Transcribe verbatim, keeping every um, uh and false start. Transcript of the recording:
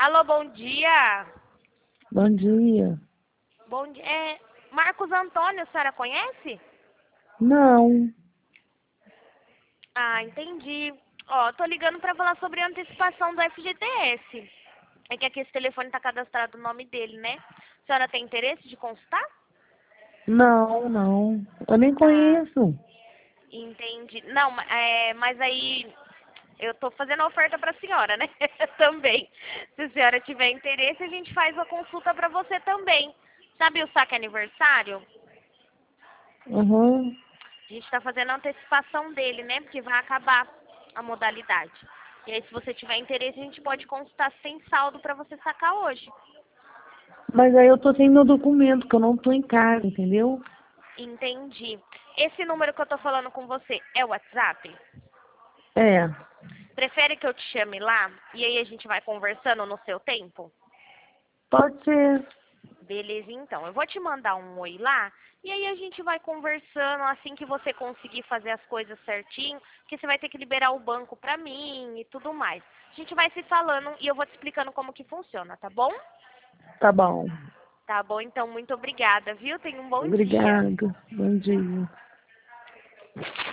Alô, bom dia. Bom dia. Bom dia. É, Marcos Antônio, a senhora conhece? Não. Ah, entendi. Ó, tô ligando pra falar sobre a antecipação do F G T S. É que aqui esse telefone tá cadastrado o nome dele, né? A senhora tem interesse de consultar? Não, não. Eu nem Ah, conheço. entendi. Não, ma- é, mas aí eu tô fazendo a oferta pra senhora, né? Também. Se a senhora tiver interesse, a gente faz a consulta pra você também. Sabe o saque aniversário? Uhum. A gente está fazendo a antecipação dele, né? Porque vai acabar a modalidade. E aí, se você tiver interesse, a gente pode consultar sem saldo para você sacar hoje. Mas aí eu tô sem meu documento, que eu não tô em casa, entendeu? Entendi. Esse número que eu tô falando com você é o WhatsApp? É. Prefere que eu te chame lá e aí a gente vai conversando no seu tempo? Pode ser. Beleza, então. Eu vou te mandar um oi lá e aí a gente vai conversando assim que você conseguir fazer as coisas certinho, que você vai ter que liberar o banco pra mim e tudo mais. A gente vai se falando e eu vou te explicando como que funciona, tá bom? Tá bom. Tá bom, então muito obrigada, viu? Tenha um bom dia. Obrigada. Bom dia.